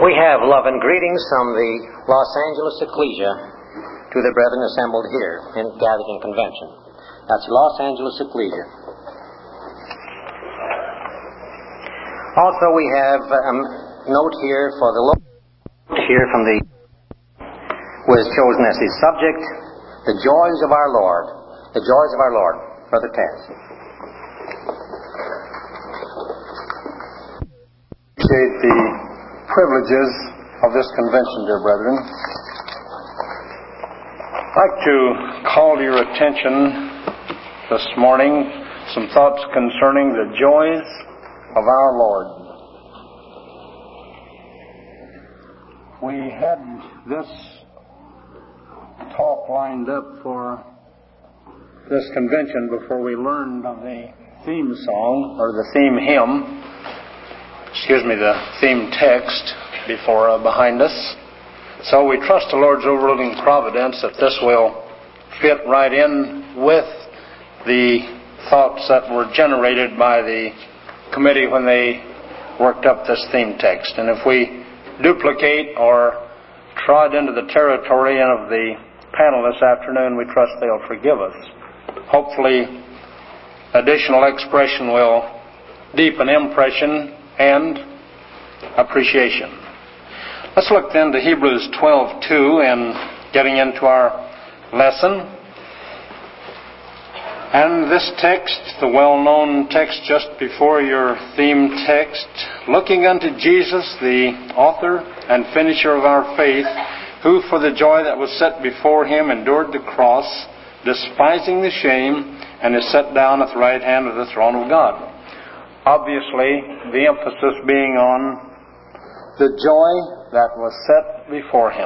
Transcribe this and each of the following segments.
We have love and greetings from the Los Angeles Ecclesia to the brethren assembled here in Gathering Convention. That's Los Angeles Ecclesia. Also, we have a note here for the Lord here from the who has chosen as his subject, the joys of our Lord. The joys of our Lord. Brother Tess. Appreciate the privileges of this convention, dear brethren. I'd like to call to your attention this morning some thoughts concerning the joys of our Lord. We had this talk lined up for this convention before we learned of the theme song, or the theme hymn, the theme text behind us. So we trust the Lord's overruling providence that this will fit right in with the thoughts that were generated by the committee when they worked up this theme text. And if we duplicate or trod into the territory of the panel this afternoon, we trust they'll forgive us. Hopefully, additional expression will deepen impression and appreciation. Let's look then to Hebrews 12:2 and getting into our lesson. And this text, the well-known text just before your theme text, looking unto Jesus, the author and finisher of our faith, who for the joy that was set before him endured the cross, despising the shame, and is set down at the right hand of the throne of God. Obviously, the emphasis being on the joy that was set before him.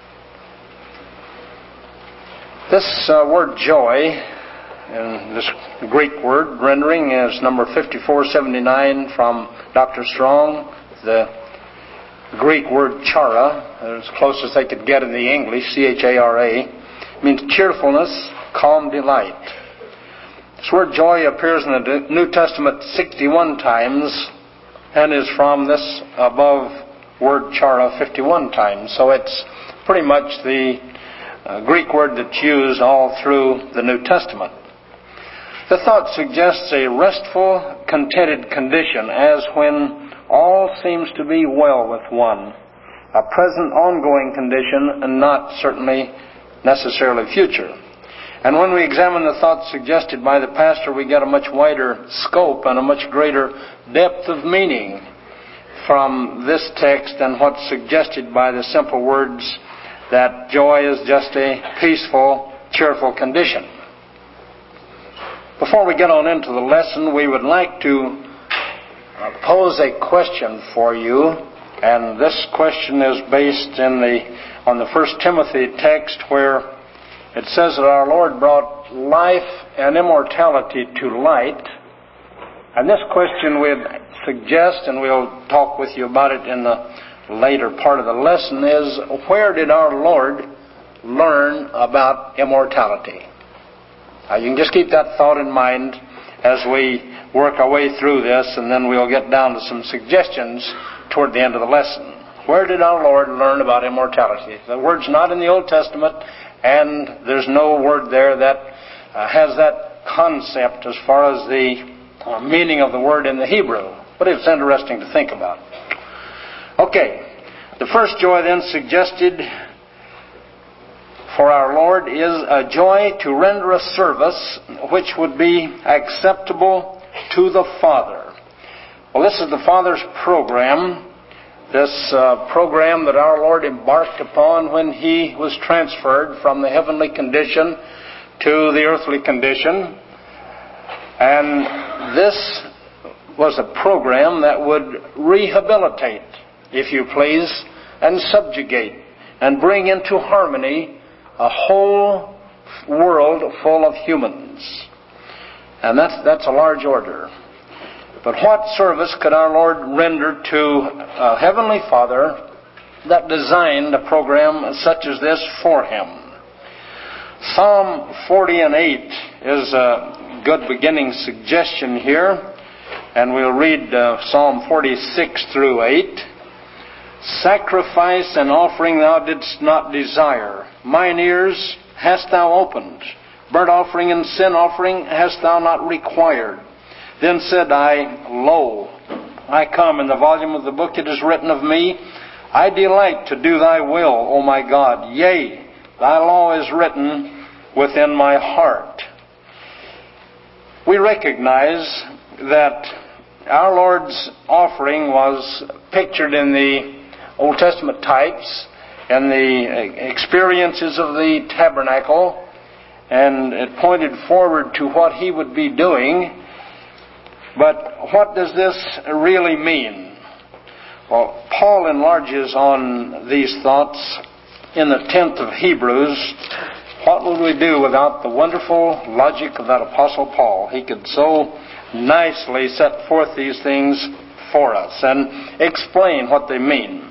This word joy, and this Greek word rendering, is number 5479 from Dr. Strong. The Greek word chara, as close as they could get in the English, C-H-A-R-A, means cheerfulness, calm delight. This word joy appears in the New Testament 61 times and is from this above word chara 51 times. So it's pretty much the Greek word that's used all through the New Testament. The thought suggests a restful, contented condition, as when all seems to be well with one. A present, ongoing condition, and not certainly necessarily future. And when we examine the thoughts suggested by the pastor, we get a much wider scope and a much greater depth of meaning from this text than what's suggested by the simple words that joy is just a peaceful, cheerful condition. Before we get on into the lesson, we would like to pose a question for you, and this question is based on the 1 Timothy text, where it says that our Lord brought life and immortality to light. And this question we'd suggest, and we'll talk with you about it in the later part of the lesson, is where did our Lord learn about immortality? Now, you can just keep that thought in mind as we work our way through this, and then we'll get down to some suggestions toward the end of the lesson. Where did our Lord learn about immortality? The word's not in the Old Testament, and there's no word there that has that concept as far as the meaning of the word in the Hebrew. But it's interesting to think about. Okay, the first joy then suggested for our Lord is a joy to render a service which would be acceptable to the Father. Well, this is the Father's program. This program that our Lord embarked upon when He was transferred from the heavenly condition to the earthly condition. And this was a program that would rehabilitate, if you please, and subjugate, and bring into harmony a whole world full of humans. And that's a large order. But what service could our Lord render to a Heavenly Father that designed a program such as this for Him? Psalm 40 and 8 is a good beginning suggestion here. And we'll read Psalm 46 through 8. Sacrifice and offering thou didst not desire. Mine ears hast thou opened. Burnt offering and sin offering hast thou not required. Then said I, Lo, I come. In the volume of the book it is written of me, I delight to do thy will, O my God. Yea, thy law is written within my heart. We recognize that our Lord's offering was pictured in the Old Testament types and the experiences of the tabernacle, and it pointed forward to what He would be doing. But what does this really mean? Well, Paul enlarges on these thoughts in the 10th of Hebrews. What would we do without the wonderful logic of that Apostle Paul? He could so nicely set forth these things for us and explain what they mean.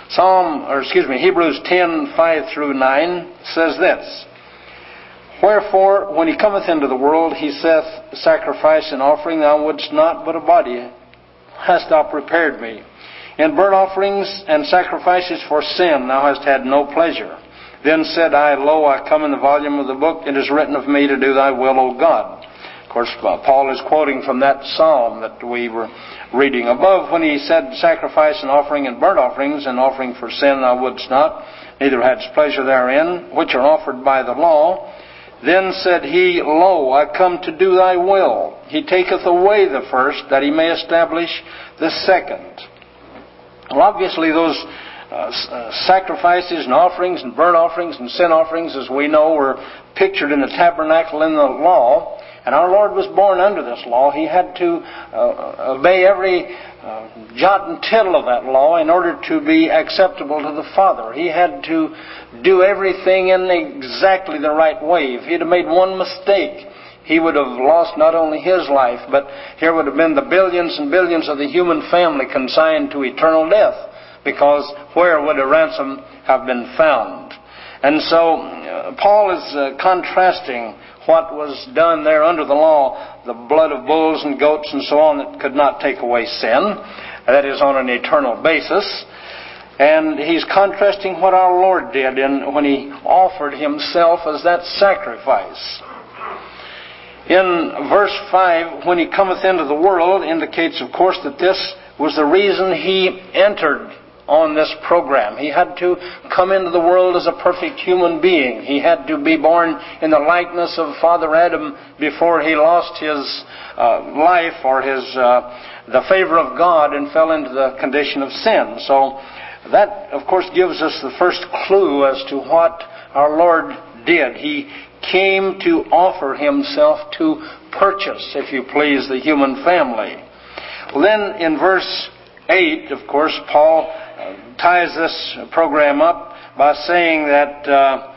Hebrews 10:5-9 says this, Wherefore, when he cometh into the world, he saith, Sacrifice and offering thou wouldst not, but a body hast thou prepared me. In burnt offerings and sacrifices for sin thou hast had no pleasure. Then said I, Lo, I come. In the volume of the book it is written of me to do thy will, O God. Of course, Paul is quoting from that psalm that we were reading above when he said, Sacrifice and offering and burnt offerings and offering for sin thou wouldst not, neither hadst pleasure therein, which are offered by the law. Then said he, Lo, I come to do thy will. He taketh away the first, that he may establish the second. Well, obviously those sacrifices and offerings and burnt offerings and sin offerings, as we know, were pictured in the tabernacle in the law. And our Lord was born under this law. He had to obey every jot and tittle of that law in order to be acceptable to the Father. He had to do everything in exactly the right way. If he'd have made one mistake, he would have lost not only his life, but here would have been the billions and billions of the human family consigned to eternal death, because where would a ransom have been found? And so Paul is contrasting what was done there under the law, the blood of bulls and goats and so on, that could not take away sin. That is on an eternal basis. And he's contrasting what our Lord did when He offered Himself as that sacrifice. In verse 5, when He cometh into the world, indicates, of course, that this was the reason He entered on this program. He had to come into the world as a perfect human being. He had to be born in the likeness of Father Adam before he lost his life or the favor of God and fell into the condition of sin. So that, of course, gives us the first clue as to what our Lord did. He came to offer Himself to purchase, if you please, the human family. Well, then in verse 8, of course, Paul ties this program up by saying that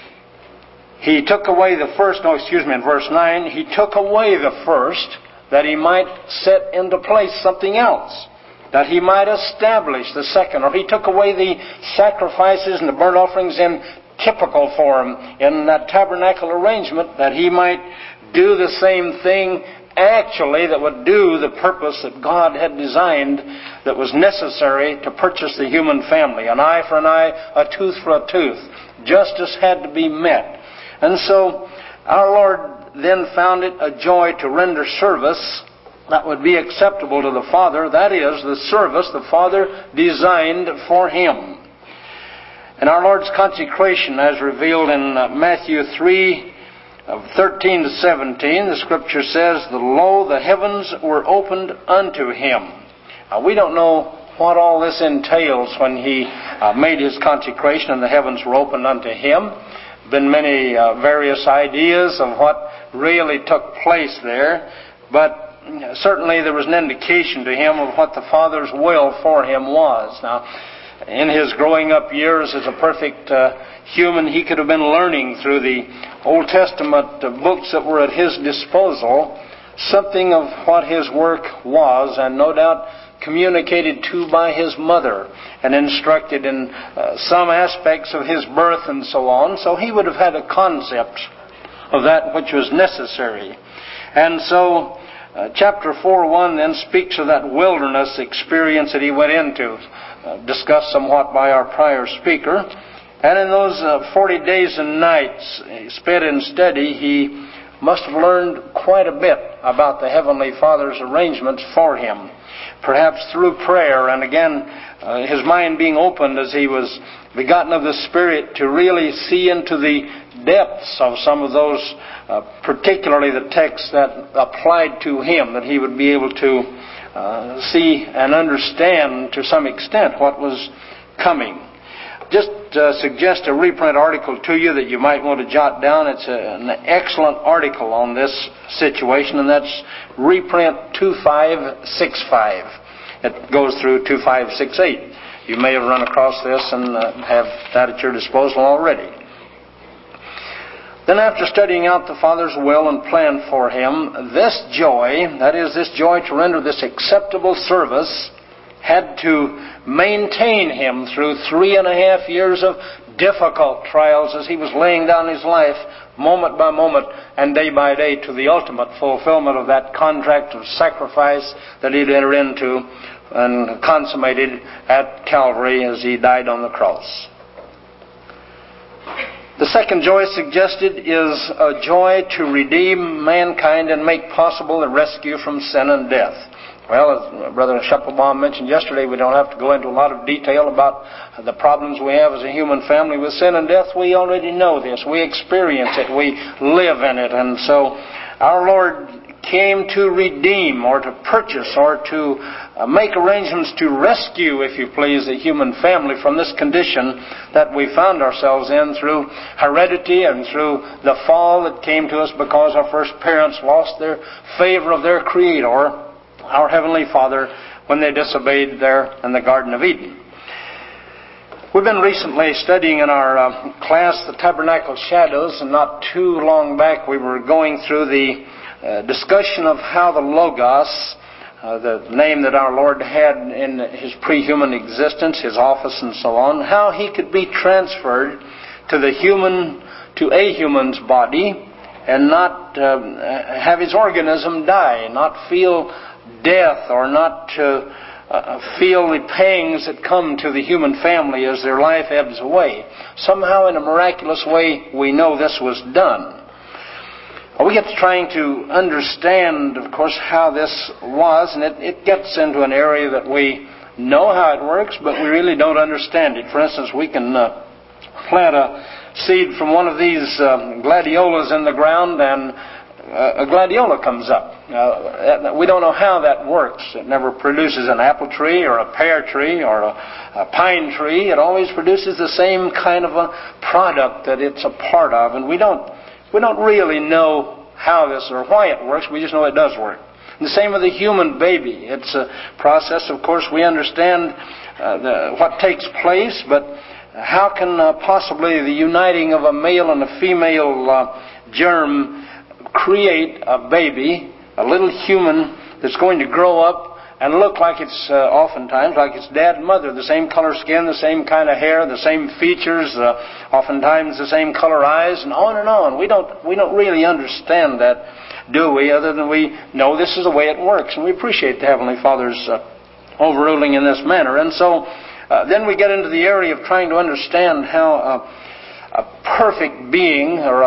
He took away the first, in verse 9, He took away the first that He might set into place something else, that He might establish the second. Or He took away the sacrifices and the burnt offerings in typical form in that tabernacle arrangement, that He might do the same thing actually that would do the purpose that God had designed, that was necessary to purchase the human family. An eye for an eye, a tooth for a tooth. Justice had to be met. And so our Lord then found it a joy to render service that would be acceptable to the Father. That is, the service the Father designed for Him. And our Lord's consecration, as revealed in Matthew 3, of 13 to 17, the Scripture says, Lo, the heavens were opened unto Him. We don't know what all this entails when He made His consecration and the heavens were opened unto Him. Been many various ideas of what really took place there, but certainly there was an indication to Him of what the Father's will for Him was. Now, in His growing up years as a perfect human, He could have been learning through the Old Testament books that were at His disposal something of what His work was, and no doubt communicated to by His mother and instructed in some aspects of His birth and so on. So He would have had a concept of that which was necessary. And so chapter 4:1 then speaks of that wilderness experience that He went into. discussed somewhat by our prior speaker. And in those 40 days and nights spent in study, he must have learned quite a bit about the Heavenly Father's arrangements for him. Perhaps through prayer, and again, his mind being opened as he was begotten of the Spirit to really see into the depths of some of those, particularly the texts that applied to him, that he would be able to see and understand to some extent what was coming. Just suggest a reprint article to you that you might want to jot down. It's an excellent article on this situation, and that's reprint 2565. It goes through 2568. You may have run across this and have that at your disposal already. Then after studying out the Father's will and plan for him, this joy, that is, this joy to render this acceptable service, had to maintain him through 3.5 years of difficult trials as he was laying down his life moment by moment and day by day to the ultimate fulfillment of that contract of sacrifice that he'd entered into and consummated at Calvary as he died on the cross. The second joy suggested is a joy to redeem mankind and make possible the rescue from sin and death. Well, as Brother Schepelbaum mentioned yesterday, we don't have to go into a lot of detail about the problems we have as a human family with sin and death. We already know this. We experience it. We live in it. And so our Lord came to redeem or to purchase or to make arrangements to rescue, if you please, the human family from this condition that we found ourselves in through heredity and through the fall that came to us because our first parents lost their favor of their Creator, our Heavenly Father, when they disobeyed there in the Garden of Eden. We've been recently studying in our class the Tabernacle Shadows, and not too long back we were going through the discussion of how the Logos, the name that our Lord had in His pre-human existence, His office and so on, how He could be transferred to a human's body and not have his organism die, not feel death or not feel the pangs that come to the human family as their life ebbs away. Somehow in a miraculous way we know this was done. We get to trying to understand, of course, how this was, and it gets into an area that we know how it works, but we really don't understand it. For instance, we can plant a seed from one of these gladiolas in the ground, and a gladiola comes up. We don't know how that works. It never produces an apple tree or a pear tree or a pine tree. It always produces the same kind of a product that it's a part of, and we don't really know how this or why it works. We just know it does work. And the same with the human baby. It's a process, of course, we understand what takes place, but how can possibly the uniting of a male and a female germ create a baby, a little human that's going to grow up and look like it's oftentimes like its dad and mother, the same color skin, the same kind of hair, the same features, oftentimes the same color eyes, and on and on. We don't really understand that, do we? Other than we know this is the way it works, and we appreciate the Heavenly Father's overruling in this manner. And so then we get into the area of trying to understand how a perfect being or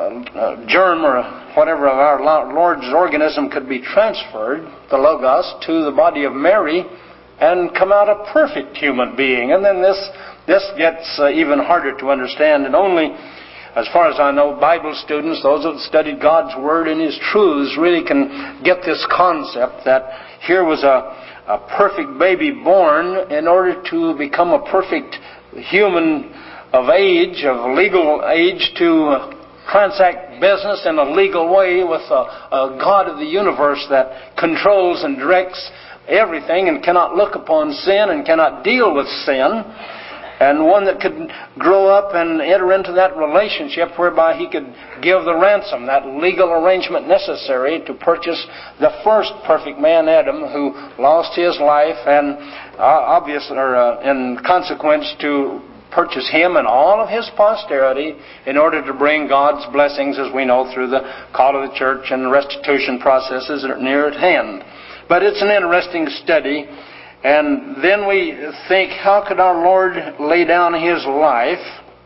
a germ or whatever of our Lord's organism could be transferred, the Logos, to the body of Mary and come out a perfect human being. And then this gets even harder to understand, and only, as far as I know, Bible students, those who have studied God's Word and His truths, really can get this concept that here was a perfect baby born in order to become a perfect human of age, of legal age, to transact business in a legal way with a God of the universe that controls and directs everything and cannot look upon sin and cannot deal with sin, and one that could grow up and enter into that relationship whereby He could give the ransom, that legal arrangement necessary to purchase the first perfect man, Adam, who lost his life, and obviously, in consequence, to purchase him and all of his posterity in order to bring God's blessings, as we know, through the call of the church and the restitution processes that are near at hand. But it's an interesting study, And then we think, how could our Lord lay down His life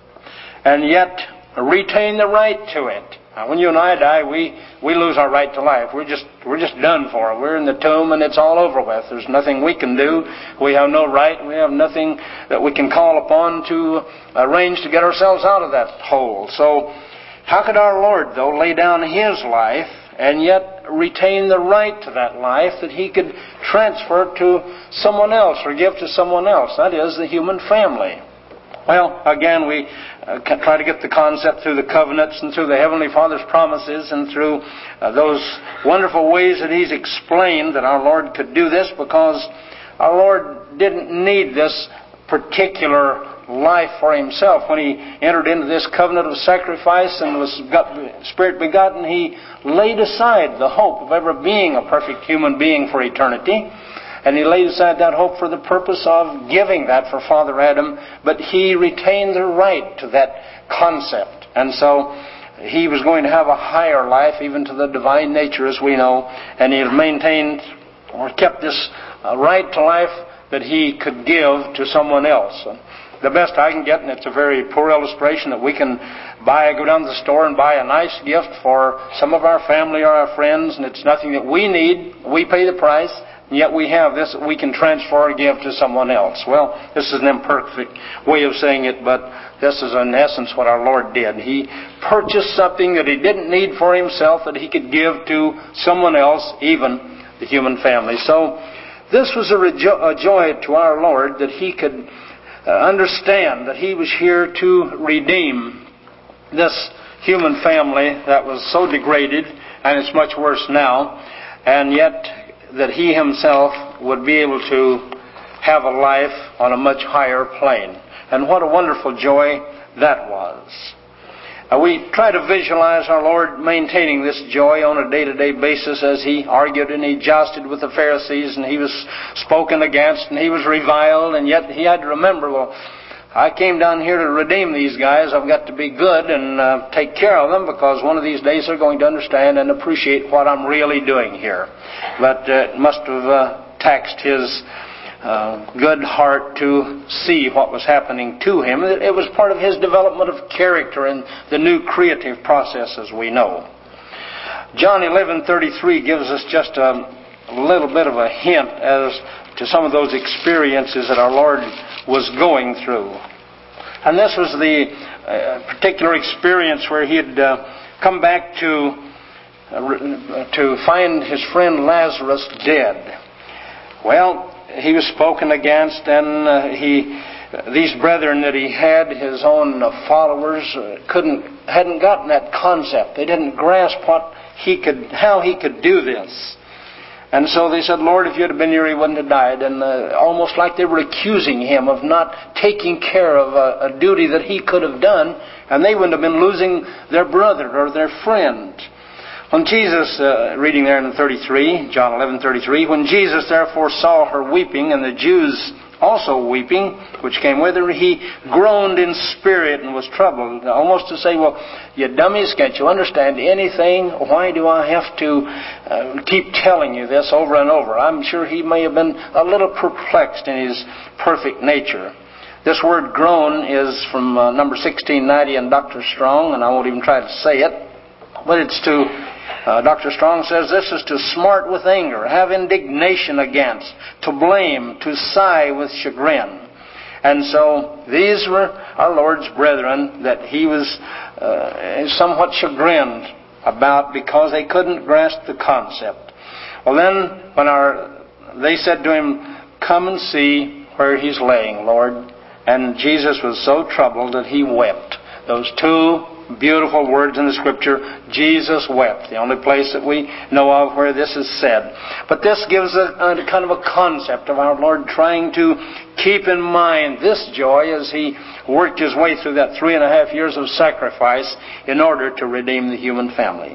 and yet retain the right to it? Now, when you and I die, we lose our right to life. We're just done for. We're in the tomb and it's all over with. There's nothing we can do. We have no right. We have nothing that we can call upon to arrange to get ourselves out of that hole. So, how could our Lord, though, lay down His life and yet retain the right to that life that He could transfer to someone else or give to someone else? That is, the human family. Well, again, we try to get the concept through the covenants and through the Heavenly Father's promises and through those wonderful ways that He's explained that our Lord could do this, because our Lord didn't need this particular life for Himself. When He entered into this covenant of sacrifice and was Spirit begotten, He laid aside the hope of ever being a perfect human being for eternity. And He laid aside that hope for the purpose of giving that for Father Adam, but He retained the right to that concept. And so He was going to have a higher life, even to the divine nature, as we know, and He maintained or kept this right to life that He could give to someone else. The best I can get, and it's a very poor illustration, that we can go down to the store and buy a nice gift for some of our family or our friends, and it's nothing that we need. We pay the price. And yet we have this that we can transfer or give to someone else. Well, this is an imperfect way of saying it, but this is in essence what our Lord did. He purchased something that He didn't need for Himself that He could give to someone else, even the human family. So this was a joy to our Lord, that He could understand that He was here to redeem this human family that was so degraded, and it's much worse now, and yet that He Himself would be able to have a life on a much higher plane. And what a wonderful joy that was. We try to visualize our Lord maintaining this joy on a day-to-day basis as He argued and He jousted with the Pharisees, and He was spoken against and He was reviled, and yet He had to remember, well, I came down here to redeem these guys. I've got to be good and take care of them, because one of these days they're going to understand and appreciate what I'm really doing here. But it must have taxed His good heart to see what was happening to Him. It was part of His development of character and the new creative process, as we know. John 11:33 gives us just a little bit of a hint as to some of those experiences that our Lord was going through. And this was the particular experience where He had come back to find His friend Lazarus dead. Well, he was spoken against, and these brethren that he had, His own followers, hadn't gotten that concept. They didn't grasp how He could do this. And so they said, Lord, if you had been here, he wouldn't have died. And almost like they were accusing Him of not taking care of a duty that He could have done, and they wouldn't have been losing their brother or their friend. When Jesus, reading there in 33, John 11:33, when Jesus therefore saw her weeping, and the Jews also weeping, which came with her, He groaned in spirit and was troubled. Almost to say, well, you dummies, can't you understand anything? Why do I have to keep telling you this over and over? I'm sure He may have been a little perplexed in His perfect nature. This word groan is from number 1690 in Dr. Strong, and I won't even try to say it, but it's to... Dr. Strong says this is to smart with anger, have indignation against, to blame, to sigh with chagrin. And so these were our Lord's brethren that He was somewhat chagrined about, because they couldn't grasp the concept. Well, then when they said to Him, come and see where He's laying, Lord. And Jesus was so troubled that He wept. Those two beautiful words in the Scripture, Jesus wept. The only place that we know of where this is said. But this gives a kind of a concept of our Lord trying to keep in mind this joy as He worked His way through that 3.5 years of sacrifice in order to redeem the human family.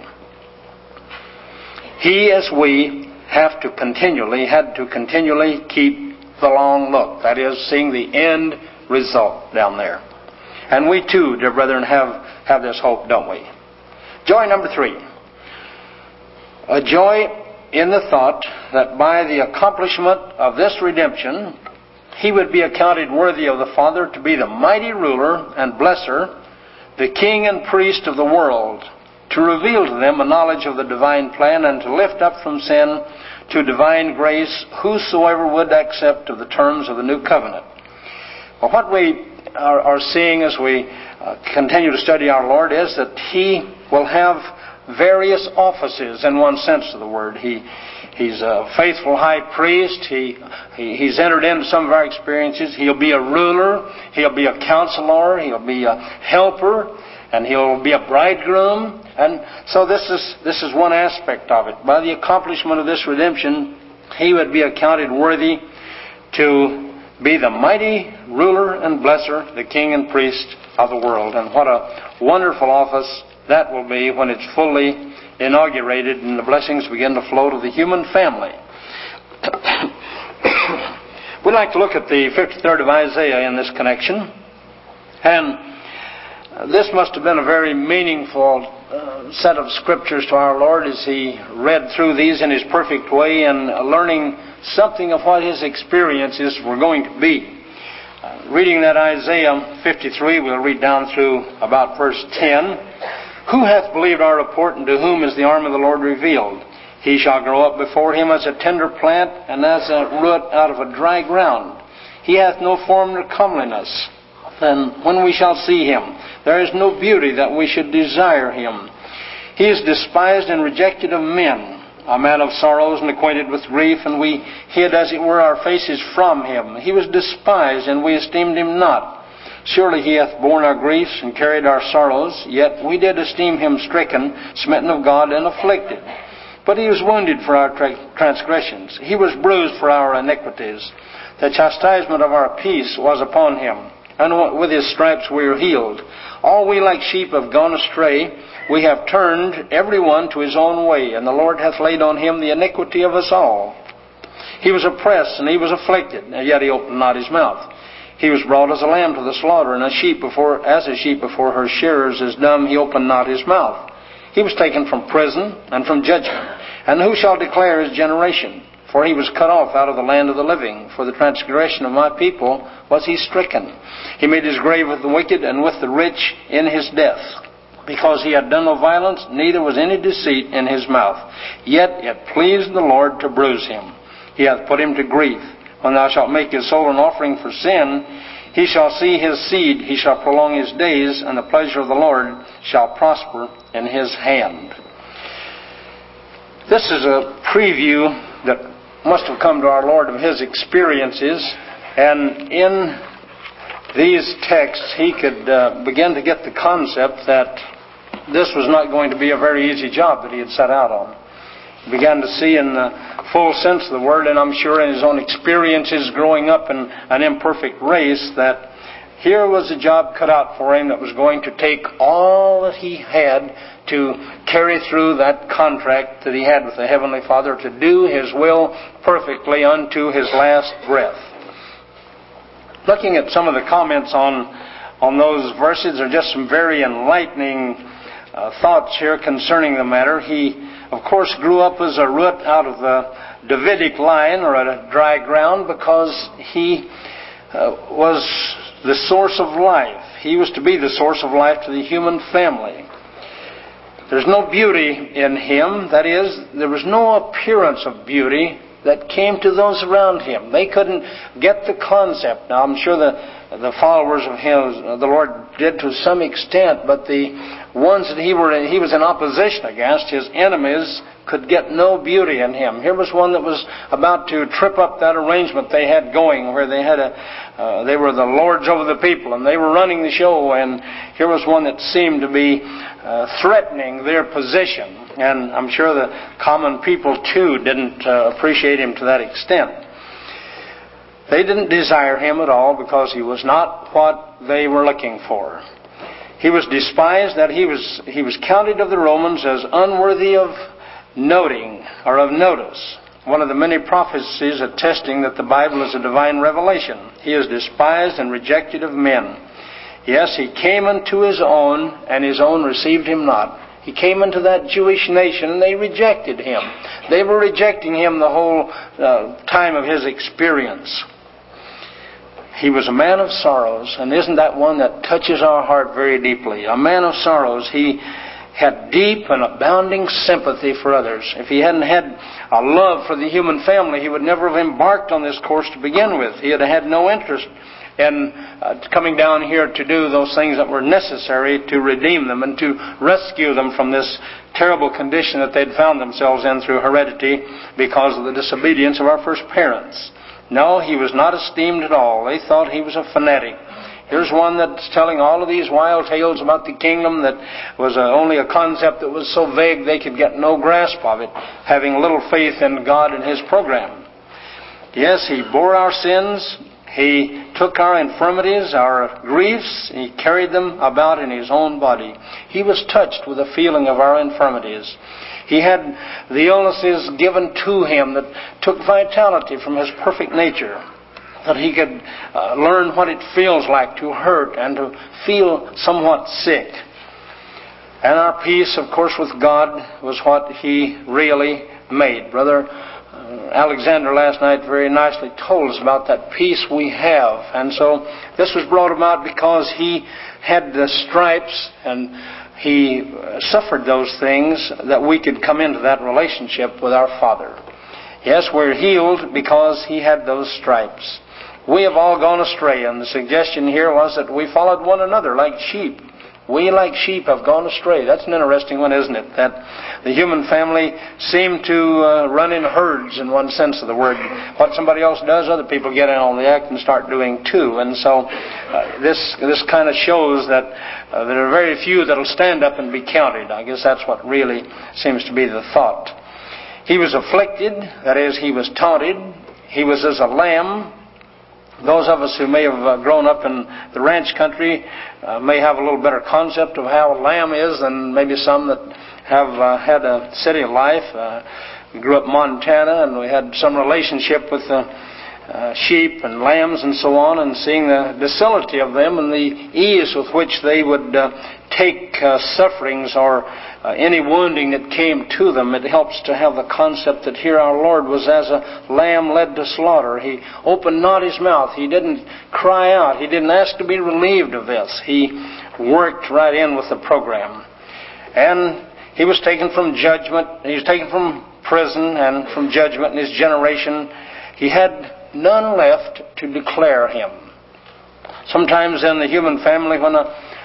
He, as we, had to continually keep the long look. That is, seeing the end result down there. And we too, dear brethren, have this hope, don't we? Joy number 3. A joy in the thought that by the accomplishment of this redemption, he would be accounted worthy of the Father to be the mighty ruler and blesser, the king and priest of the world, to reveal to them a knowledge of the divine plan and to lift up from sin to divine grace whosoever would accept of the terms of the new covenant. Well, what we are seeing as we continue to study our Lord is that he will have various offices in one sense of the word. He's a faithful high priest. He's entered into some of our experiences. He'll be a ruler. He'll be a counselor. He'll be a helper. And he'll be a bridegroom. And so this is one aspect of it. By the accomplishment of this redemption, he would be accounted worthy to be the mighty ruler and blesser, the king and priest of the world. And what a wonderful office that will be when it's fully inaugurated and the blessings begin to flow to the human family. We'd like to look at the 53rd of Isaiah in this connection. And this must have been a very meaningful set of scriptures to our Lord as he read through these in his perfect way and learning something of what his experiences were going to be. Reading that Isaiah 53, we'll read down through about verse 10. Who hath believed our report, and to whom is the arm of the Lord revealed? He shall grow up before him as a tender plant, and as a root out of a dry ground. He hath no form nor comeliness. Then when we shall see him, there is no beauty that we should desire him. He is despised and rejected of men, a man of sorrows and acquainted with grief, and we hid as it were our faces from him. He was despised, and we esteemed him not. Surely he hath borne our griefs and carried our sorrows, yet we did esteem him stricken, smitten of God, and afflicted. But he was wounded for our transgressions. He was bruised for our iniquities. The chastisement of our peace was upon him, and with his stripes we are healed. All we like sheep have gone astray. We have turned every one to his own way, and the Lord hath laid on him the iniquity of us all. He was oppressed, and he was afflicted, and yet he opened not his mouth. He was brought as a lamb to the slaughter, and as a sheep before her shearers is dumb, he opened not his mouth. He was taken from prison and from judgment. And who shall declare his generation? For he was cut off out of the land of the living. For the transgression of my people was he stricken. He made his grave with the wicked and with the rich in his death. Because he had done no violence, neither was any deceit in his mouth. Yet it pleased the Lord to bruise him. He hath put him to grief. When thou shalt make his soul an offering for sin, he shall see his seed, he shall prolong his days, and the pleasure of the Lord shall prosper in his hand. This is a preview that must have come to our Lord of his experiences, and in these texts he could begin to get the concept that this was not going to be a very easy job that he had set out on. He began to see in the full sense of the word, and I'm sure in his own experiences growing up in an imperfect race, that here was a job cut out for him that was going to take all that he had to carry through that contract that he had with the Heavenly Father to do his will perfectly unto his last breath. Looking at some of the comments on those verses are just some very enlightening thoughts here concerning the matter. He, of course, grew up as a root out of the Davidic line, or at a dry ground, because he was the source of life. He was to be the source of life to the human family. There's no beauty in him. That is, there was no appearance of beauty that came to those around him. They couldn't get the concept. Now, I'm sure the followers of him, the Lord did to some extent, but the ones that he was in opposition against, his enemies, could get no beauty in him. Here was one that was about to trip up that arrangement they had going, where they were the lords over the people, and they were running the show, and here was one that seemed to be threatening their position. And I'm sure the common people, too, didn't appreciate him to that extent. They didn't desire him at all because he was not what they were looking for. He was despised, that he was counted of the Romans as unworthy of noting or of notice. One of the many prophecies attesting that the Bible is a divine revelation. He is despised and rejected of men. Yes, he came unto his own, and his own received him not. He came into that Jewish nation and they rejected Him. They were rejecting Him the whole time of His experience. He was a man of sorrows, and isn't that one that touches our heart very deeply? A man of sorrows. He had deep and abounding sympathy for others. If he hadn't had a love for the human family, he would never have embarked on this course to begin with. He had had no interest in coming down here to do those things that were necessary to redeem them and to rescue them from this terrible condition that they'd found themselves in through heredity because of the disobedience of our first parents. No, he was not esteemed at all. They thought he was a fanatic. Here's one that's telling all of these wild tales about the kingdom that was only a concept that was so vague they could get no grasp of it, having little faith in God and His program. Yes, He bore our sins. He took our infirmities, our griefs, and He carried them about in His own body. He was touched with the feeling of our infirmities. He had the illnesses given to Him that took vitality from His perfect nature, that He could learn what it feels like to hurt and to feel somewhat sick. And our peace, of course, with God was what He really made. Brother Alexander last night very nicely told us about that peace we have. And so this was brought about because He had the stripes and He suffered those things that we could come into that relationship with our Father. Yes, we're healed because He had those stripes. We have all gone astray, and the suggestion here was that we followed one another like sheep. We, like sheep, have gone astray. That's an interesting one, isn't it? That the human family seem to run in herds in one sense of the word. What somebody else does, other people get in on the act and start doing too. And so this kind of shows that there are very few that will stand up and be counted. I guess that's what really seems to be the thought. He was afflicted, that is, He was taunted. He was as a lamb. Those of us who may have grown up in the ranch country may have a little better concept of how a lamb is than maybe some that have had a city life. We grew up in Montana, and we had some relationship with sheep and lambs and so on, and seeing the docility of them and the ease with which they would take sufferings or any wounding that came to them. It helps to have the concept that here our Lord was as a lamb led to slaughter. He opened not His mouth. He didn't cry out. He didn't ask to be relieved of this. He worked right in with the program. And He was taken from judgment. He was taken from prison and from judgment in His generation. He had none left to declare Him. Sometimes in the human family, when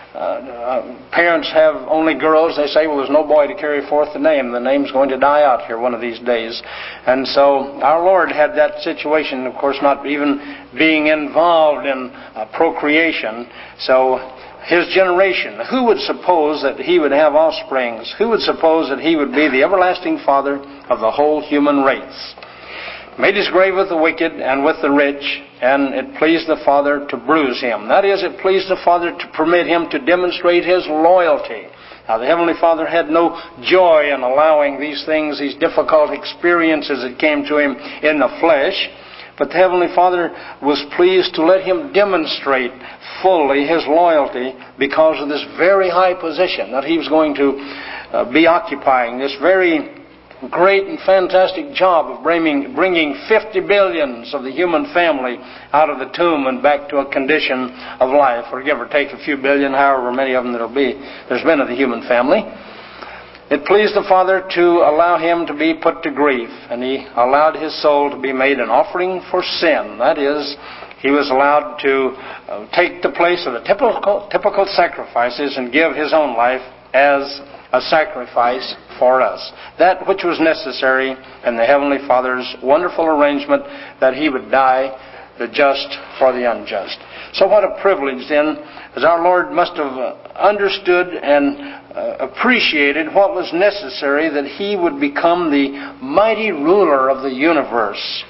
parents have only girls, they say, well, there's no boy to carry forth the name. The name's going to die out here one of these days. And so our Lord had that situation, of course, not even being involved in procreation. So His generation, who would suppose that He would have offsprings? Who would suppose that He would be the everlasting Father of the whole human race? Made His grave with the wicked and with the rich, and it pleased the Father to bruise Him. That is, it pleased the Father to permit Him to demonstrate His loyalty. Now, the Heavenly Father had no joy in allowing these things, these difficult experiences that came to Him in the flesh, but the Heavenly Father was pleased to let Him demonstrate fully His loyalty because of this very high position that He was going to be occupying, this very great and fantastic job of bringing 50 billions of the human family out of the tomb and back to a condition of life, or give or take a few billion, however many of them there's been of the human family. It pleased the Father to allow Him to be put to grief, and He allowed His soul to be made an offering for sin. That is, He was allowed to take the place of the typical sacrifices and give His own life as a sacrifice for us. That which was necessary in the Heavenly Father's wonderful arrangement that He would die, the just for the unjust. So what a privilege then, as our Lord must have understood and appreciated what was necessary that He would become the mighty ruler of the universe.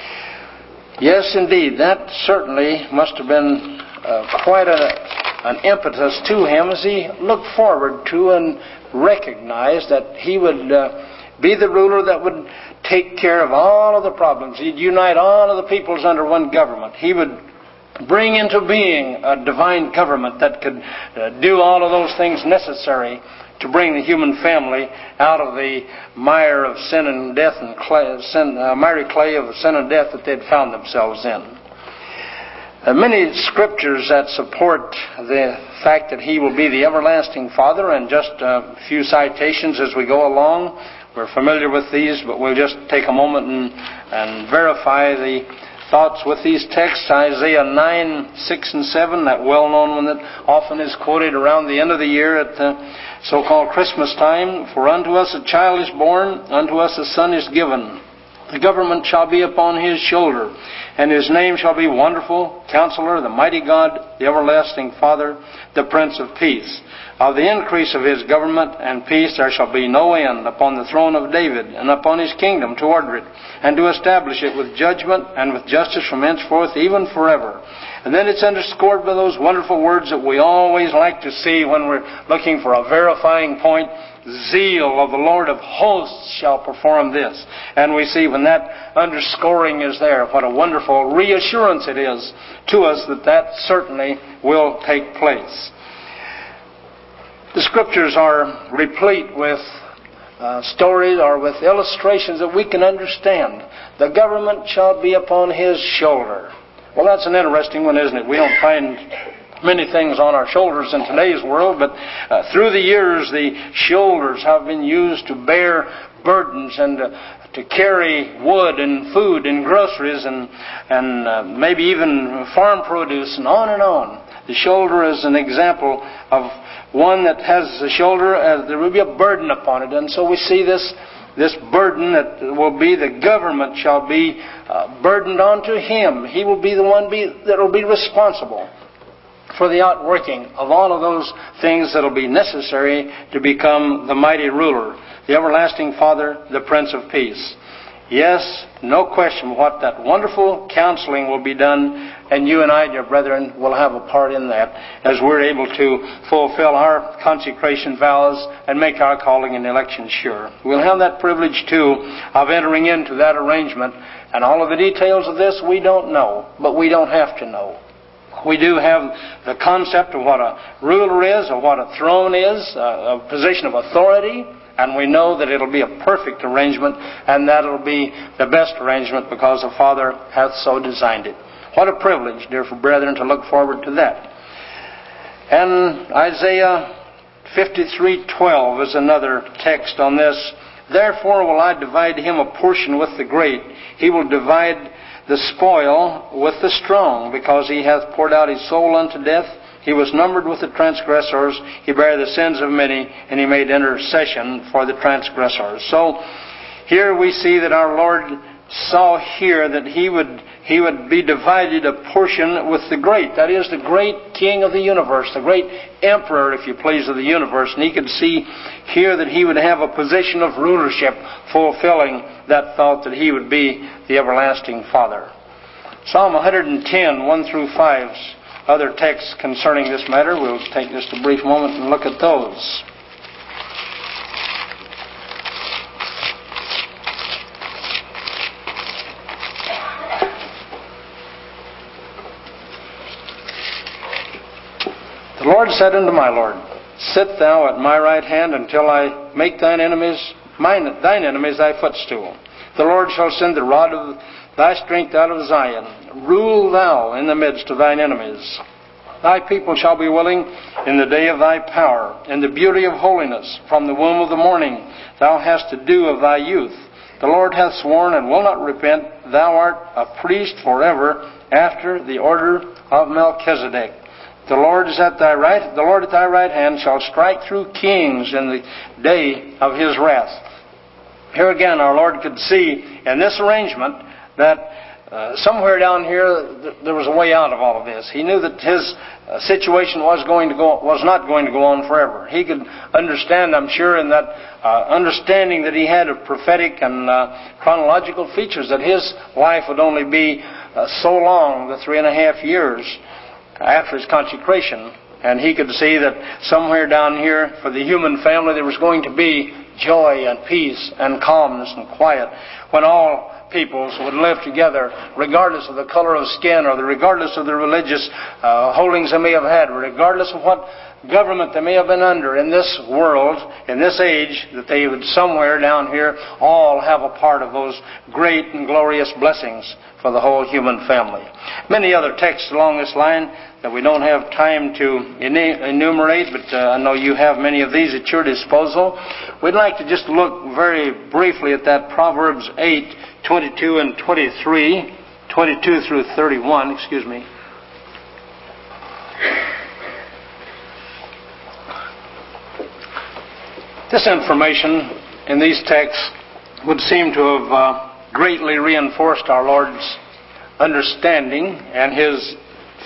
Yes, indeed, that certainly must have been quite an impetus to Him as He looked forward to and recognized that He would be the ruler that would take care of all of the problems. He'd unite all of the peoples under one government. He would bring into being a divine government that could do all of those things necessary to bring the human family out of the mire of sin and death and miry clay of sin and death that they'd found themselves in. Many scriptures that support the fact that He will be the everlasting Father, and just a few citations as we go along. We're familiar with these, but we'll just take a moment and verify the thoughts with these texts. Isaiah 9, 6 and 7, that well-known one that often is quoted around the end of the year at the so-called Christmas time. For unto us a child is born, unto us a son is given. The government shall be upon His shoulder, and His name shall be Wonderful, Counselor, the Mighty God, the Everlasting Father, the Prince of Peace. Of the increase of His government and peace there shall be no end upon the throne of David, and upon His kingdom to order it, and to establish it with judgment and with justice from henceforth, even forever. And then it's underscored by those wonderful words that we always like to see when we're looking for a verifying point. Zeal of the Lord of hosts shall perform this. And we see when that underscoring is there, what a wonderful reassurance it is to us that that certainly will take place. The Scriptures are replete with stories or with illustrations that we can understand. The government shall be upon His shoulder. Well, that's an interesting one, isn't it? We don't find many things on our shoulders in today's world, but through the years the shoulders have been used to bear burdens and to carry wood and food and groceries and maybe even farm produce and on and on. The shoulder is an example of one that has the shoulder, there will be a burden upon it. And so we see this burden that will be, the government shall be burdened onto Him. He will be the one that will be responsible for the outworking of all of those things that will be necessary to become the mighty ruler, the everlasting Father, the Prince of Peace. Yes, no question what that wonderful counseling will be done, and you and I, dear brethren, will have a part in that as we're able to fulfill our consecration vows and make our calling and election sure. We'll have that privilege, too, of entering into that arrangement, and all of the details of this we don't know, but we don't have to know. We do have the concept of what a ruler is, or what a throne is, a position of authority, and we know that it'll be a perfect arrangement, and that it'll be the best arrangement because the Father hath so designed it. What a privilege, dear brethren, to look forward to that. And Isaiah 53:12 is another text on this. Therefore will I divide him a portion with the great. He will divide the spoil with the strong, because he hath poured out his soul unto death. He was numbered with the transgressors. He bare the sins of many, and He made intercession for the transgressors. So here we see that our Lord saw here that He would be divided a portion with the great. That is, the great King of the universe, the great Emperor, if you please, of the universe. And He could see here that He would have a position of rulership, fulfilling that thought that He would be the everlasting Father. Psalm 110, 1 through 5's other texts concerning this matter. We'll take just a brief moment and look at those. The Lord said unto my Lord, Sit thou at my right hand until I make thine enemies thy footstool. The Lord shall send the rod of thy strength out of Zion. Rule thou in the midst of thine enemies. Thy people shall be willing in the day of thy power, in the beauty of holiness. From the womb of the morning thou hast to do of thy youth. The Lord hath sworn and will not repent. Thou art a priest forever, after the order of Melchizedek. The Lord at thy right hand shall strike through kings in the day of His wrath. Here again our Lord could see in this arrangement that somewhere down here there was a way out of all of this. He knew that his situation was not going to go on forever. He could understand, I'm sure, in that understanding that he had of prophetic and chronological features, that his life would only be so long, the 3.5 years after his consecration. And he could see that somewhere down here for the human family there was going to be joy and peace and calmness and quiet, when all peoples would live together regardless of the color of skin or regardless of the religious holdings they may have had, regardless of what government they may have been under in this world, in this age, that they would somewhere down here all have a part of those great and glorious blessings for the whole human family. Many other texts along this line that we don't have time to enumerate, but I know you have many of these at your disposal. We'd like to just look very briefly at that Proverbs 8, 22 and 23, 22 through 31, excuse me. This information in these texts would seem to have greatly reinforced our Lord's understanding and his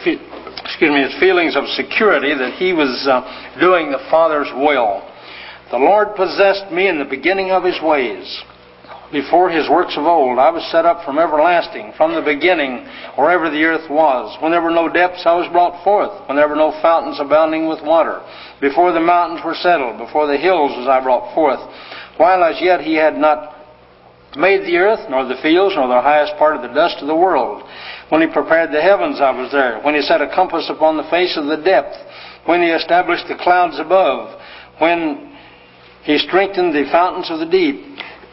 feelings of security that he was doing the Father's will. The Lord possessed me in the beginning of his ways. Before his works of old, I was set up from everlasting, from the beginning, wherever the earth was. When there were no depths, I was brought forth. When there were no fountains abounding with water. Before the mountains were settled, before the hills was I brought forth. While as yet he had not made the earth, nor the fields, nor the highest part of the dust of the world. When he prepared the heavens, I was there. When he set a compass upon the face of the depth. When he established the clouds above. When he strengthened the fountains of the deep.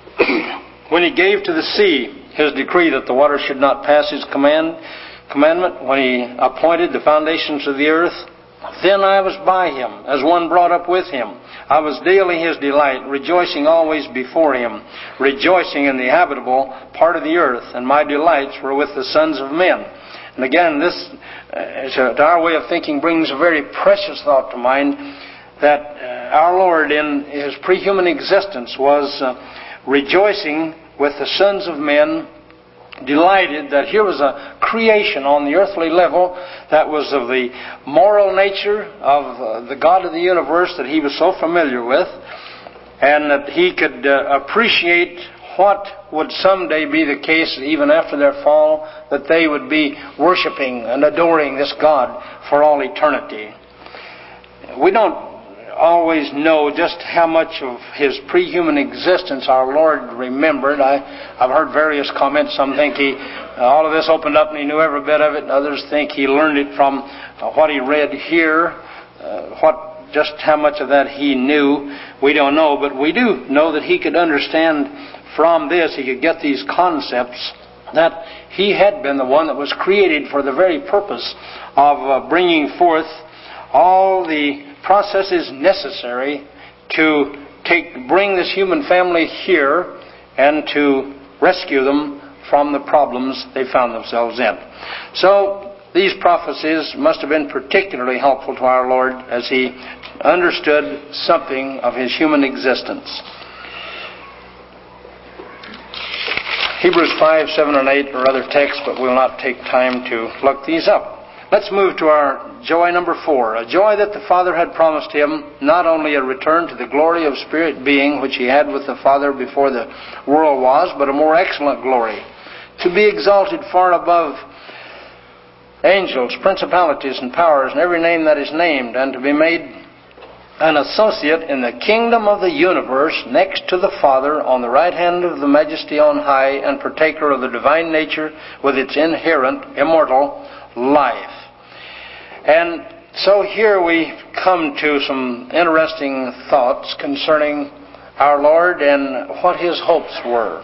When he gave to the sea his decree that the water should not pass his commandment. When he appointed the foundations of the earth. Then I was by him, as one brought up with him. I was daily his delight, rejoicing always before him, rejoicing in the habitable part of the earth, and my delights were with the sons of men. And again, this, to our way of thinking, brings a very precious thought to mind, that our Lord in his pre-human existence was rejoicing with the sons of men, delighted that here was a creation on the earthly level that was of the moral nature of the God of the universe that he was so familiar with, and that he could appreciate what would someday be the case even after their fall, that they would be worshiping and adoring this God for all eternity. We don't always know just how much of his pre-human existence our Lord remembered. I've heard various comments. Some think all of this opened up and he knew every bit of it, and others think he learned it from what he read here. Just how much of that he knew, we don't know, but we do know that he could understand from this, he could get these concepts, that he had been the one that was created for the very purpose of bringing forth all the processes necessary to bring this human family here and to rescue them from the problems they found themselves in. So these prophecies must have been particularly helpful to our Lord as he understood something of his human existence. Hebrews 5, 7, and 8 are other texts, but we'll not take time to look these up. Let's move to our joy number 4. A joy that the Father had promised him, not only a return to the glory of spirit being, which he had with the Father before the world was, but a more excellent glory. To be exalted far above angels, principalities, and powers, and every name that is named, and to be made an associate in the kingdom of the universe next to the Father on the right hand of the Majesty on high, and partaker of the divine nature with its inherent, immortal life. And so here we come to some interesting thoughts concerning our Lord and what his hopes were.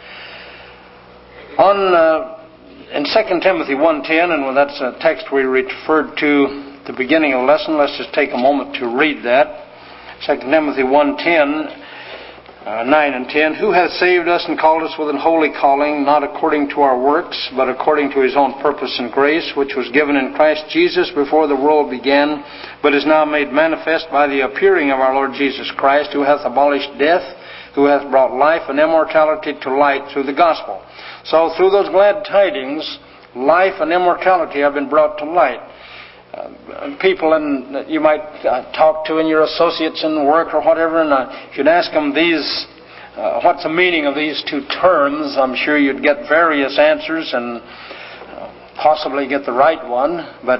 In 2 Timothy 1:10, and that's a text we referred to at the beginning of the lesson, let's just take a moment to read that. 2 Timothy 1:10, 9 and 10, who hath saved us and called us with an holy calling, not according to our works, but according to his own purpose and grace, which was given in Christ Jesus before the world began, but is now made manifest by the appearing of our Lord Jesus Christ, who hath abolished death, who hath brought life and immortality to light through the gospel. So through those glad tidings, life and immortality have been brought to light. People that you might talk to in your associates in work or whatever, and if you'd ask them what's the meaning of these two terms, I'm sure you'd get various answers and possibly get the right one. But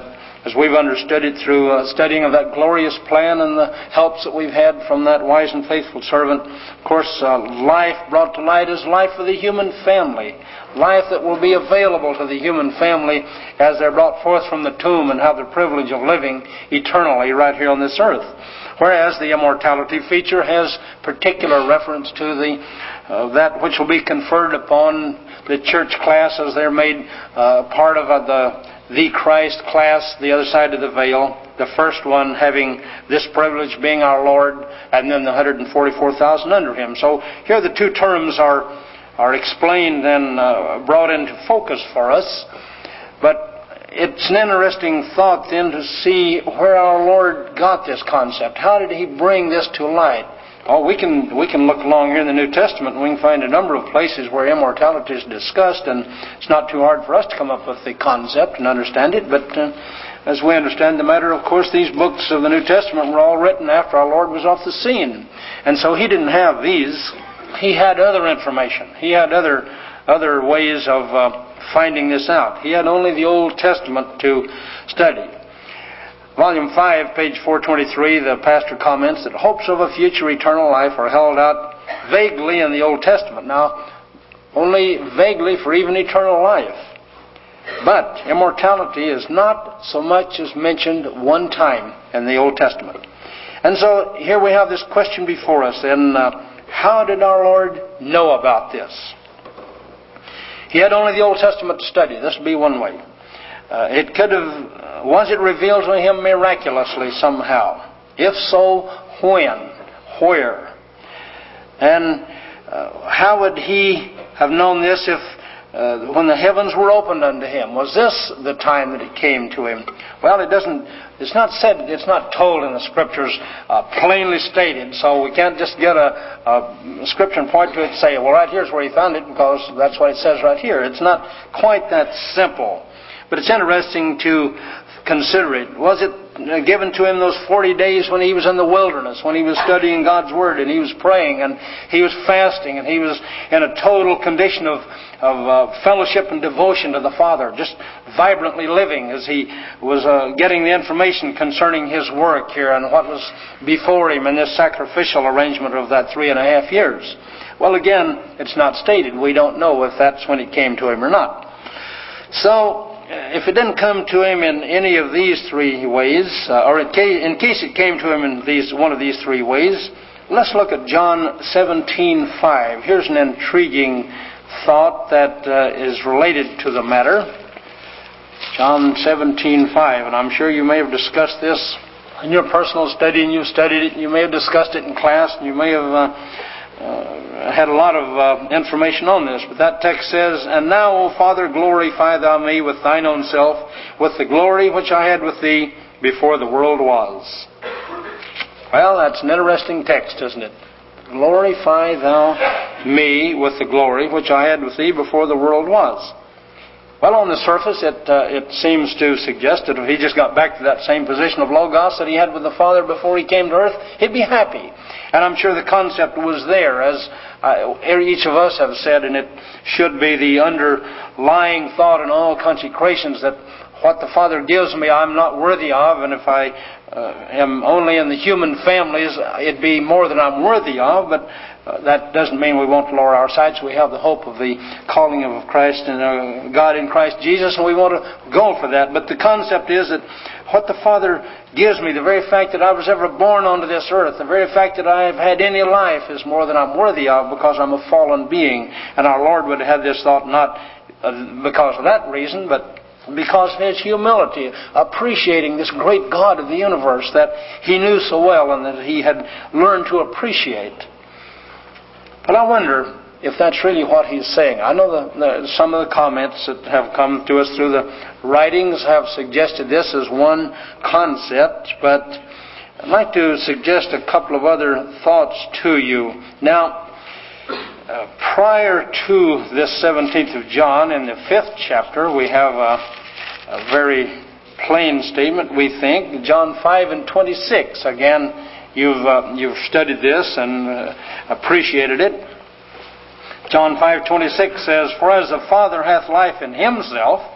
as we've understood it through studying of that glorious plan and the helps that we've had from that wise and faithful servant. Of course, life brought to light is life for the human family. Life that will be available to the human family as they're brought forth from the tomb and have the privilege of living eternally right here on this earth. Whereas the immortality feature has particular reference to that which will be conferred upon the church class as they're made part of the Christ class, the other side of the veil. The first one having this privilege being our Lord, and then the 144,000 under Him. So here the two terms are explained and brought into focus for us. But it's an interesting thought then to see where our Lord got this concept. How did He bring this to light? Oh, we can look along here in the New Testament and we can find a number of places where immortality is discussed, and it's not too hard for us to come up with the concept and understand it. But as we understand the matter, of course, these books of the New Testament were all written after our Lord was off the scene. And so He didn't have these. He had other information. He had other ways of finding this out. He had only the Old Testament to study. Volume 5, page 423, the pastor comments that hopes of a future eternal life are held out vaguely in the Old Testament. Now, only vaguely for even eternal life. But immortality is not so much as mentioned one time in the Old Testament. And so here we have this question before us. And how did our Lord know about this? He had only the Old Testament to study. This would be one way. Was it revealed to Him miraculously somehow? If so, when? Where? And how would He have known this if when the heavens were opened unto Him? Was this the time that it came to Him? Well, it's not said, it's not told in the Scriptures plainly stated, so we can't just get a Scripture and point to it and say, well, right here's where He found it because that's what it says right here. It's not quite that simple. But it's interesting to consider it. Was it given to Him those 40 days when He was in the wilderness, when He was studying God's Word and He was praying and He was fasting and He was in a total condition of fellowship and devotion to the Father, just vibrantly living as He was getting the information concerning His work here and what was before Him in this sacrificial arrangement of that 3.5 years? Well, again, it's not stated. We don't know if that's when it came to Him or not. So, if it didn't come to Him in any of these three ways, or in case it came to Him in one of these three ways, let's look at John 17:5. Here's an intriguing thought that is related to the matter. John 17:5, and I'm sure you may have discussed this in your personal study, and you've studied it, and you may have discussed it in class, and you may have had a lot of information on this, but that text says, "And now, O Father, glorify Thou me with Thine own self, with the glory which I had with Thee before the world was." Well, that's an interesting text, isn't it? Glorify Thou me with the glory which I had with Thee before the world was. Well, on the surface, it seems to suggest that if He just got back to that same position of Logos that He had with the Father before He came to earth, He'd be happy. And I'm sure the concept was there, as each of us have said, and it should be the underlying thought in all consecrations, that what the Father gives me I'm not worthy of, and if I am only in the human families, it'd be more than I'm worthy of, but that doesn't mean we won't lower our sights. We have the hope of the calling of Christ and God in Christ Jesus, and we want to go for that. But the concept is that what the Father gives me, the very fact that I was ever born onto this earth, the very fact that I've had any life is more than I'm worthy of because I'm a fallen being. And our Lord would have had this thought not because of that reason, but because of His humility, appreciating this great God of the universe that He knew so well and that He had learned to appreciate. But I wonder if that's really what He's saying. I know some of the comments that have come to us through the writings have suggested this as one concept, but I'd like to suggest a couple of other thoughts to you. Now, prior to this 17th of John, in the 5th chapter, we have a very plain statement, we think. John 5:26. Again, you've studied this and appreciated it. John 5:26 says, "For as the Father hath life in Himself,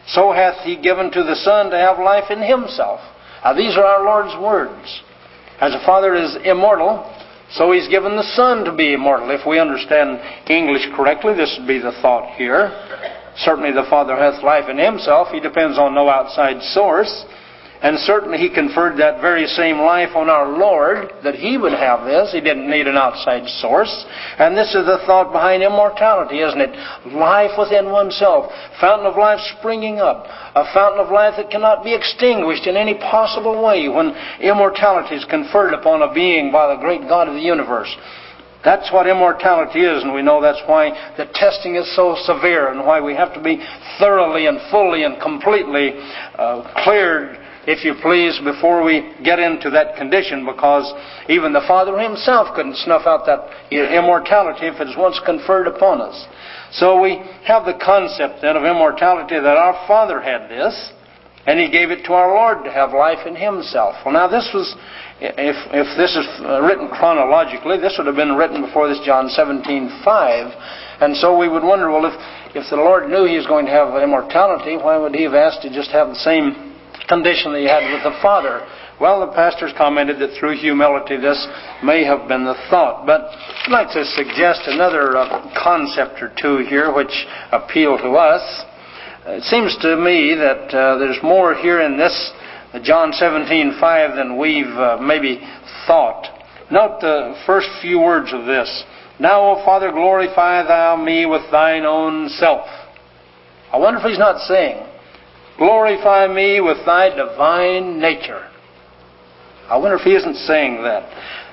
so hath He given to the Son to have life in Himself. Now these are our Lord's words. As the Father is immortal, so He's given the Son to be immortal. If we understand English correctly, this would be the thought here. Certainly the Father hath life in Himself. He depends on no outside source. And certainly He conferred that very same life on our Lord, that He would have this. He didn't need an outside source. And this is the thought behind immortality, isn't it? Life within oneself. Fountain of life springing up. A fountain of life that cannot be extinguished in any possible way when immortality is conferred upon a being by the great God of the universe. That's what immortality is, and we know that's why the testing is so severe and why we have to be thoroughly and fully and completely cleared, if you please, before we get into that condition, because even the Father Himself couldn't snuff out that immortality if it is once conferred upon us. So we have the concept then of immortality, that our Father had this, and He gave it to our Lord to have life in Himself. Well, now this was, if this is written chronologically, this would have been written before this John 17:5. And so we would wonder, well, if the Lord knew He was going to have immortality, why would He have asked to just have the same condition that He had with the Father? Well, the pastors commented that through humility this may have been the thought. But I'd like to suggest another concept or two here which appeal to us. It seems to me that there's more here in this John 17:5 than we've maybe thought. Note the first few words of this. Now, O Father, glorify Thou me with Thine own self. I wonder if He's not saying, glorify me with Thy divine nature. I wonder if He isn't saying that.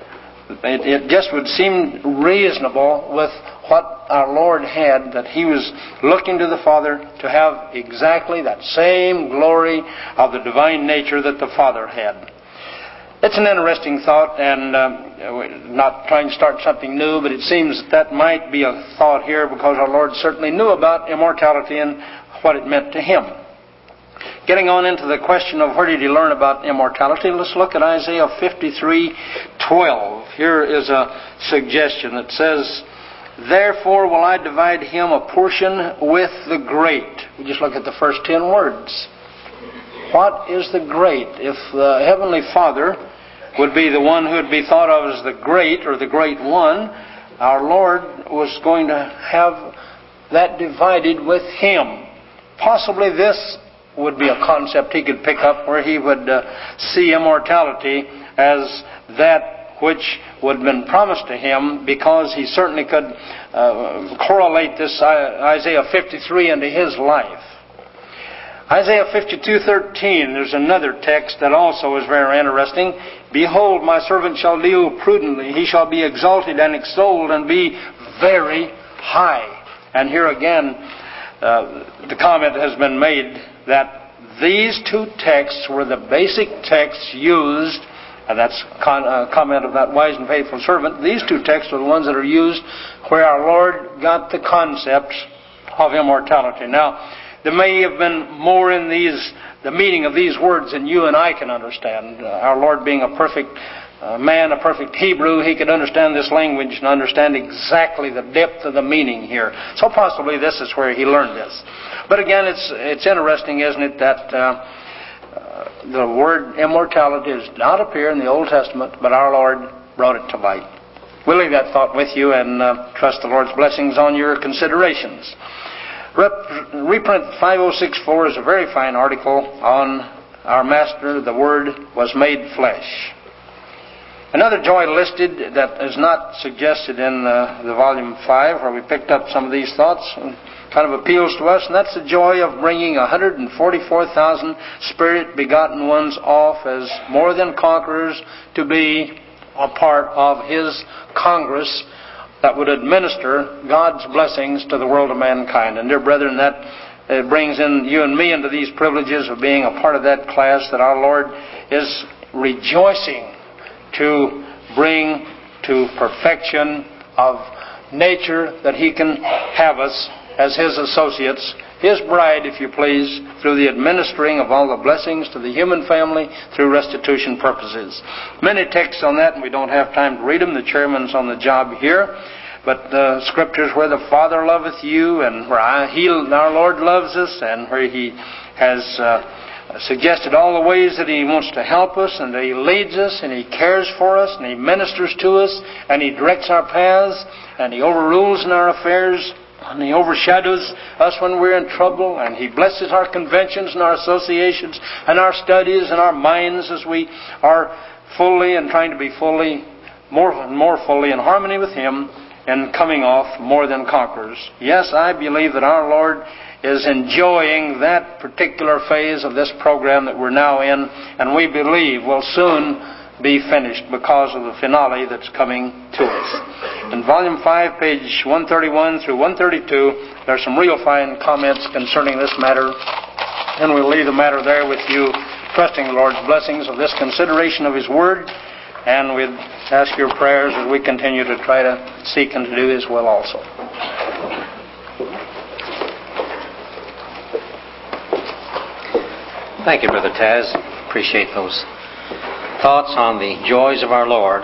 It just would seem reasonable with what our Lord had, that He was looking to the Father to have exactly that same glory of the divine nature that the Father had. It's an interesting thought, and not trying to start something new, but it seems that might be a thought here, because our Lord certainly knew about immortality and what it meant to Him. Getting on into the question of where did He learn about immortality, let's look at Isaiah 53:12. Here is a suggestion that says, therefore will I divide him a portion with the great. We just look at the first 10 words. What is the great? If the Heavenly Father would be the one who would be thought of as the great, or the great one, our Lord was going to have that divided with Him. Possibly this would be a concept He could pick up, where He would see immortality as that which would have been promised to Him, because He certainly could correlate this Isaiah 53 into His life. Isaiah 52:13, there's another text that also is very interesting. Behold, my servant shall deal prudently. He shall be exalted and extolled and be very high. And here again, the comment has been made that these two texts were the basic texts used, and that's a comment of that wise and faithful servant. These two texts are the ones that are used where our Lord got the concept of immortality. Now, there may have been more in the meaning of these words than you and I can understand. Our Lord being a perfect man, a perfect Hebrew, He could understand this language and understand exactly the depth of the meaning here. So possibly this is where He learned this. But again, it's interesting, isn't it, that the word immortality does not appear in the Old Testament, but our Lord brought it to light. We'll leave that thought with you and trust the Lord's blessings on your considerations. Reprint 5064 is a very fine article on our Master, the Word was made flesh. Another joy listed that is not suggested in the volume 5, where we picked up some of these thoughts, kind of appeals to us, and that's the joy of bringing 144,000 Spirit-begotten ones off as more than conquerors to be a part of His Congress that would administer God's blessings to the world of mankind. And dear brethren, that brings in you and me into these privileges of being a part of that class that our Lord is rejoicing to bring to perfection of nature, that He can have us as His associates, His bride, if you please, through the administering of all the blessings to the human family through restitution purposes. Many texts on that, and we don't have time to read them. The chairman's on the job here. but the Scriptures where the Father loveth you, and where our Lord loves us, and where He has suggested all the ways that He wants to help us, and that He leads us, and He cares for us, and He ministers to us, and He directs our paths, and He overrules in our affairs, and He overshadows us when we're in trouble, and He blesses our conventions and our associations and our studies and our minds as we are fully and trying to be fully, more and more fully in harmony with Him and coming off more than conquerors. Yes, I believe that our Lord is enjoying that particular phase of this program that we're now in, and we believe will soon be finished because of the finale that's coming to us. In Volume 5, page 131 through 132, there are some real fine comments concerning this matter, and we'll leave the matter there with you, trusting the Lord's blessings of this consideration of His Word, and we'd ask your prayers as we continue to try to seek and to do His will also. Thank you, Brother Taz. Appreciate those thoughts on the joys of our Lord.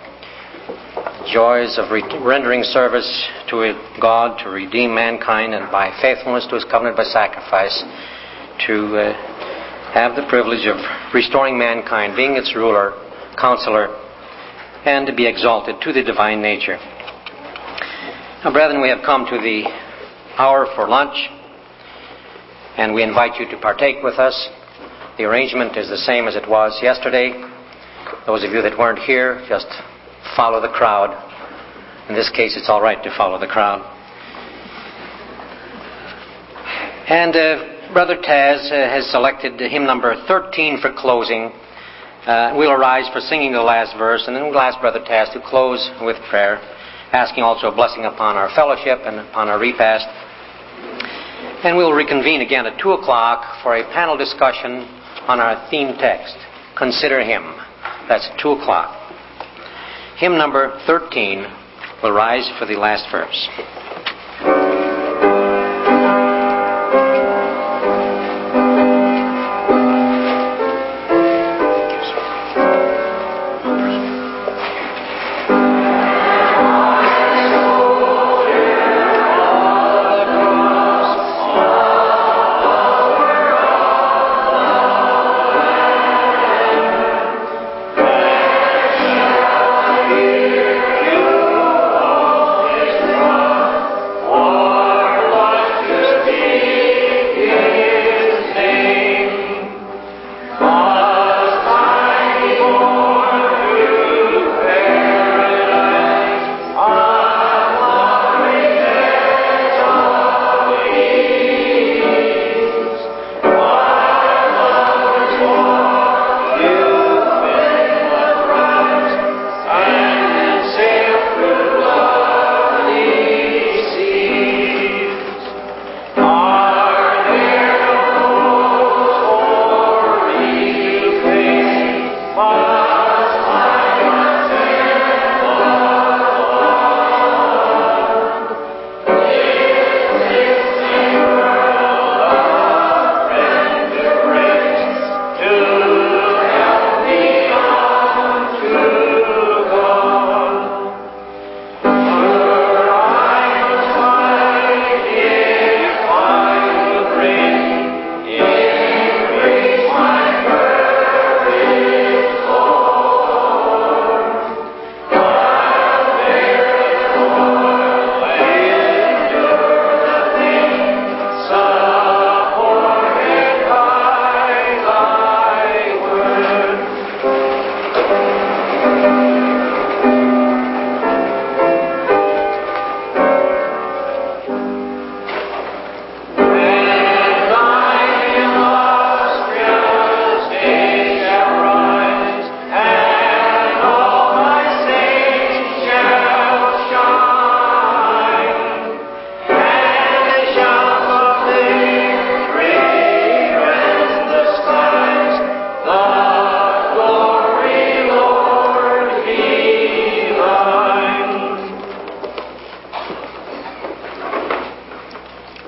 Joys of rendering service to God to redeem mankind, and by faithfulness to His covenant by sacrifice to have the privilege of restoring mankind, being its ruler, counselor, and to be exalted to the divine nature. Now, brethren, we have come to the hour for lunch, and we invite you to partake with us. The arrangement is the same as it was yesterday. Those of you that weren't here, just follow the crowd. In this case, it's all right to follow the crowd. And Brother Taz has selected hymn number 13 for closing. We'll arise for singing the last verse, and then we'll ask Brother Taz to close with prayer, asking also a blessing upon our fellowship and upon our repast. And we'll reconvene again at 2 o'clock for a panel discussion on our theme text, Consider Him. That's 2 o'clock. Hymn number 13 will rise for the last verse.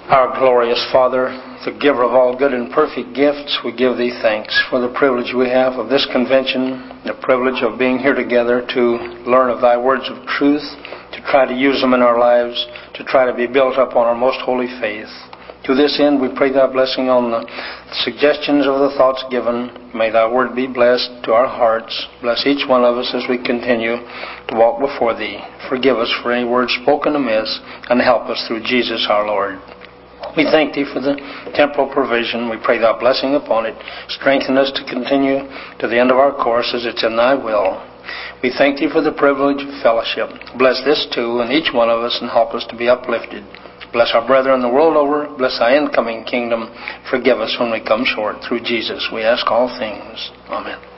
Our glorious Father, the giver of all good and perfect gifts, we give Thee thanks for the privilege we have of this convention, the privilege of being here together to learn of Thy words of truth, to try to use them in our lives, to try to be built up on our most holy faith. To this end, we pray Thy blessing on the suggestions of the thoughts given. May Thy word be blessed to our hearts. Bless each one of us as we continue to walk before Thee. Forgive us for any words spoken amiss, and help us through Jesus our Lord. We thank Thee for the temporal provision. We pray Thy blessing upon it. Strengthen us to continue to the end of our course as it's in Thy will. We thank Thee for the privilege of fellowship. Bless this too and each one of us and help us to be uplifted. Bless our brethren the world over. Bless Thy incoming kingdom. Forgive us when we come short. Through Jesus we ask all things. Amen.